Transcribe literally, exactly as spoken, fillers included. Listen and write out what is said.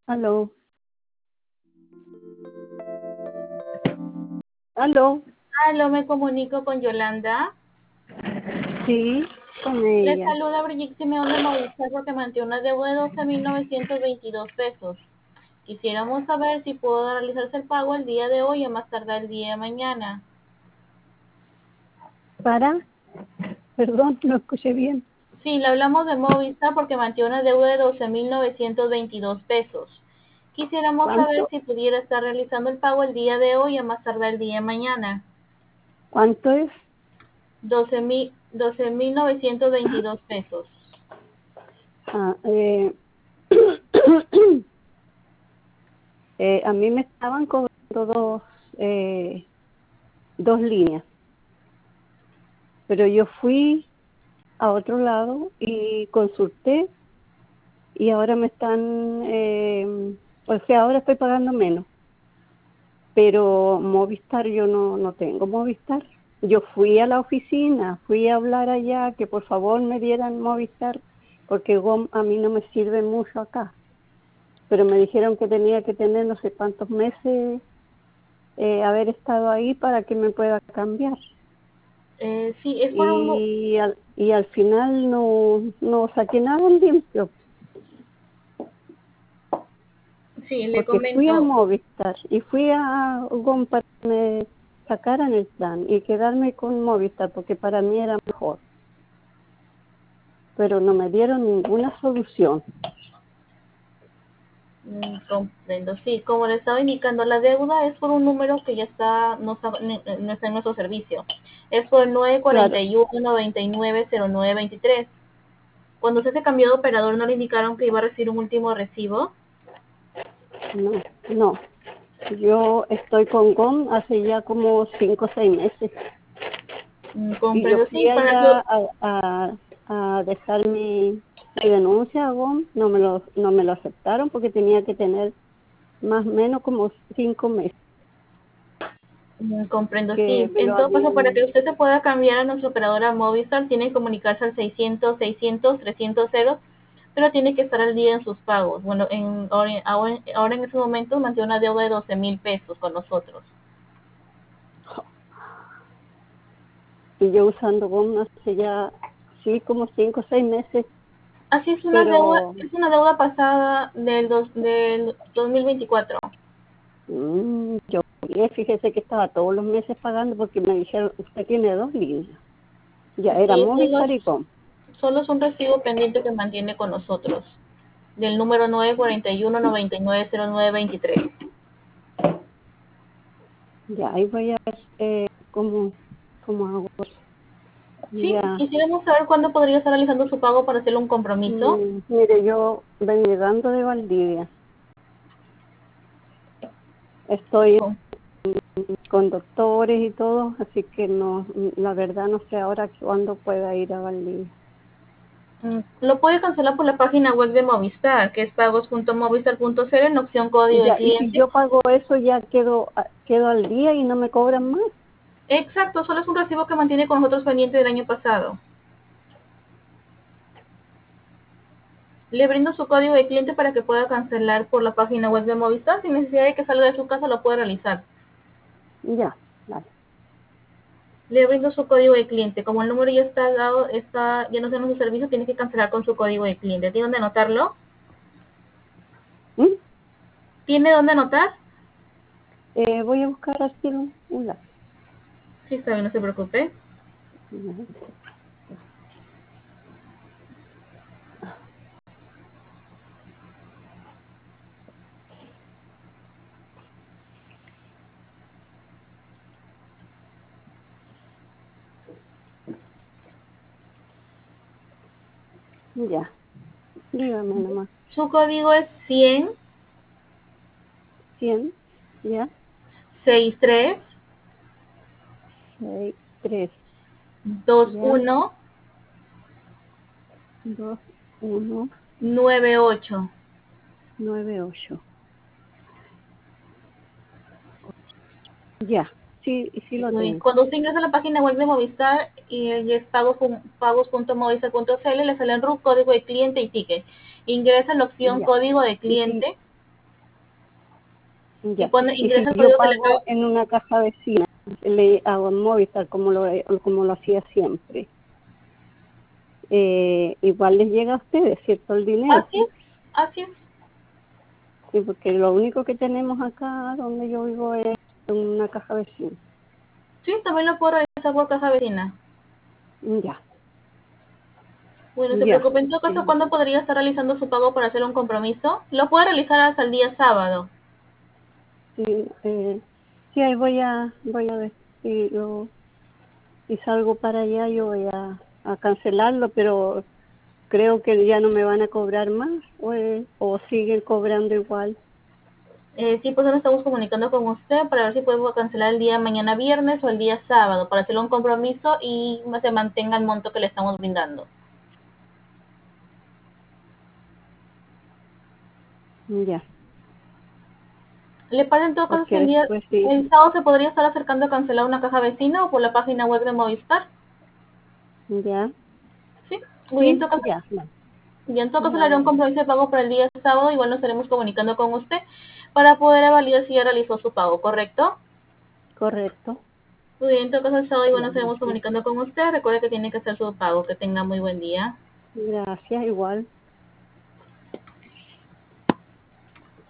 Aló, aló, Aló, me comunico con Yolanda. sí, con Le ella. saluda Brigitte Simeón de Movistar porque mantiene una deuda de doce mil novecientos veintidós pesos. Quisiéramos saber si puedo realizarse el pago el día de hoy o más tardar el día de mañana. ¿Para? Perdón, no escuché bien. Sí, le hablamos de Movistar porque mantiene una deuda de doce mil novecientos veintidós pesos. Quisiéramos saber ¿Cuánto? si pudiera estar realizando el pago el día de hoy o más tardar el día de mañana. ¿Cuánto es? doce mil doce mil novecientos veintidós pesos. Ah, eh, eh, a mí me estaban cobrando dos, eh, dos líneas, pero yo fui a otro lado y consulté y ahora me están, eh, o sea, ahora estoy pagando menos, pero Movistar yo no, no tengo Movistar. Yo fui a la oficina, fui a hablar allá que por favor me dieran Movistar porque GOM a mí no me sirve mucho acá, pero me dijeron que tenía que tener no sé cuántos meses eh, haber estado ahí para que me pueda cambiar. Eh, sí, es por un... Y al, y al final no, no saqué nada en limpio, Sí, le porque fui a comento. Movistar y fui a GOM para que me sacaran el plan y quedarme con Movistar porque para mí era mejor, pero no me dieron ninguna solución. Mm, comprendo, sí, como le estaba indicando, la deuda es por un número que ya está, no está, no está en nuestro servicio. Es por el nueve cuatro Claro, uno, noventa y nueve, cero nueve veintitrés. Cuando usted se cambió de operador, ¿no le indicaron que iba a recibir un último recibo? no, no. Yo estoy con GOM hace ya como cinco o seis meses Mm, y yo comprendo, fui sí, para que... allá a, a, a dejar mi, mi denuncia a GOM, no me lo, no me lo aceptaron porque tenía que tener más o menos como cinco meses mm, Comprendo, que sí. me En lo todo caso, para habían. que usted se pueda cambiar a nuestra operadora Movistar, tiene que comunicarse al seiscientos, seiscientos, trescientos, pero tiene que estar al día en sus pagos. Bueno, en, ahora, ahora ahora en estos momentos mantiene una deuda de doce mil pesos con nosotros. Y yo usando GOM hace ya, sí, como cinco o seis meses, Así es una deuda, pero es una deuda pasada del, dos, del dos mil veinticuatro. mm, yo fíjese que estaba todos los meses pagando porque me dijeron, usted tiene dos líneas. Ya era Sí, solo Movistar es, y GOM. solo es un recibo pendiente que mantiene con nosotros, del número nueve cuatro uno, noventa y nueve, cero nueve veintitrés. Ya, ahí voy a ver eh, cómo, cómo hago. Sí, Ya, quisiéramos saber cuándo podría estar realizando su pago para hacerle un compromiso. mm, mire, yo vengo llegando de Valdivia. Estoy Con- con doctores y todo, así que no, la verdad no sé ahora cuándo pueda ir a Valdivia. mm, Lo puede cancelar por la página web de Movistar, que es pagos punto movistar punto cero en opción código de Ya, y si cliente. yo pago eso ya quedo, a- quedo al día y no me cobran más. Exacto, solo es un recibo que mantiene con nosotros pendiente del año pasado. Le brindo su código de cliente para que pueda cancelar por la página web de Movistar. Sin necesidad de que salga de su casa, lo puede realizar. Ya, vale. Le brindo su código de cliente. Como el número ya está dado, está, ya no tenemos su servicio, tiene que cancelar con su código de cliente. ¿Tiene dónde anotarlo? ¿Mm? ¿Tiene dónde anotar? Eh, voy a buscar aquí un, un lápiz. Sí, está bien, no se preocupe. Ya, dígame nomás. Su código es cien, Cien, ya, sesenta y tres, seis, tres, ya, veintiuno, dos, uno, noventa y ocho. nueve, ocho. Ya, sí, sí lo Muy bien. tengo. Cuando usted ingresa a la página web de Movistar y es pagos punto movistar punto c l, le sale en R U C, código de cliente y ticket. Ingresa la opción Ya. código de Y si, cliente. Y ya. pone, Y ingresa el si yo código que le pago acabo. en una caja vecina, le hago en Movistar como lo, como lo hacía siempre, eh, igual les llega a ustedes, ¿cierto? El dinero. Así es, así es. Sí, porque lo único que tenemos acá donde yo vivo es una caja vecina. Sí, también lo puedo realizar por caja vecina. Ya, Bueno, no se ya. preocupe. En todo caso, Sí, ¿cuándo podría estar realizando su pago para hacer un compromiso? Lo puede realizar hasta el día sábado. sí, eh, sí, ahí voy a, voy a ver si, yo, si salgo para allá, yo voy a, a cancelarlo, pero creo que ya no me van a cobrar más o, eh, o siguen cobrando igual. Eh, sí, pues ahora estamos comunicando con usted para ver si podemos cancelar el día mañana viernes o el día sábado para hacer un compromiso y se mantenga el monto que le estamos brindando. Ya, ¿Le parece en todo caso que porque el día, después sí, el sábado se podría estar acercando a cancelar una caja vecina o por la página web de Movistar? ya, Sí, muy bien, en sí, todo caso, ya, ya, y en todo caso le ya, haré un compromiso de pago para el día sábado, igual nos estaremos comunicando con usted para poder validar si ya realizó su pago, ¿correcto? correcto. Muy bien, en todo caso el sábado igual Ya, nos estaremos sí. comunicando con usted. Recuerde que tiene que hacer su pago. Que tenga muy buen día. Gracias, igual.